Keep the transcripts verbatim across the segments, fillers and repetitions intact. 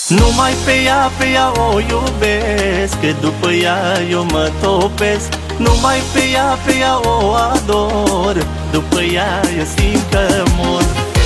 Numai pe ea, pe ea o iubesc, că după ea eu mă topesc. Numai pe ea, pe ea o ador, după ea eu simt că mor.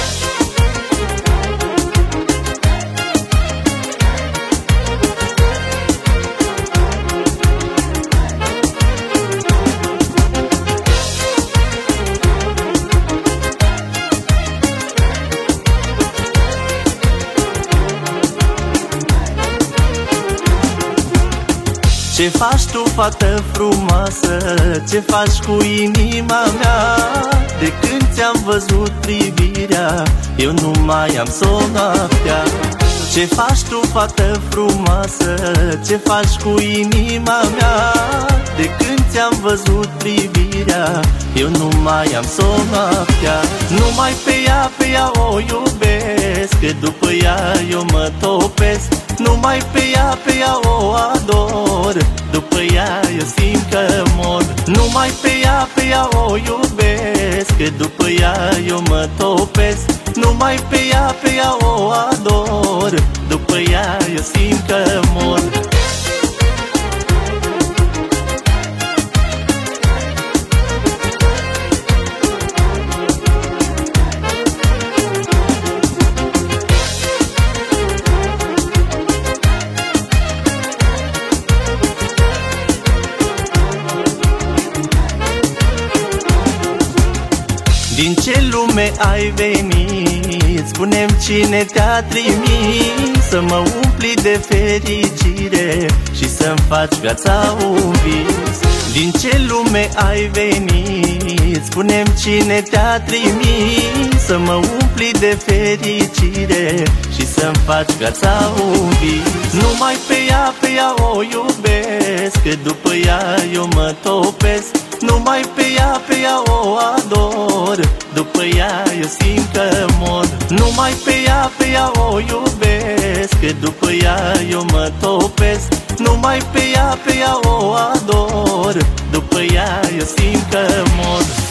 Ce faci tu, fată frumoasă? Ce faci cu inima mea? De când ți-am văzut privirea, eu nu mai am somn noaptea. Ce faci tu, fată frumoasă? Ce faci cu inima mea? De când ți-am văzut privirea, eu nu mai am somn noaptea. Numai pe ea, pe ea o iubesc, că după ea eu mă topesc. Numai pe ea, pe ea o ador, după ea eu simt că mor. Numai pe ea, pe ea o iubesc, că după ea eu mă topesc. Numai pe ea, pe ea o ador, după ea eu simt că mor. Din ce lume ai venit? Spune-mi cine te-a trimis să mă umpli de fericire și să-mi faci viața un vis. Din ce lume ai venit? Spune-mi cine te-a trimis să mă umpli de fericire și să-mi faci viața un vis. Numai pe ea, pe ea o iubesc, că după ea eu mă topesc. Numai pe ea, pe ea o ador, după ea eu simt că mor. Numai pe ea, pe ea o iubesc, că după ea eu mă topesc. Numai pe ea, pe ea o ador, după ea eu simt că mor.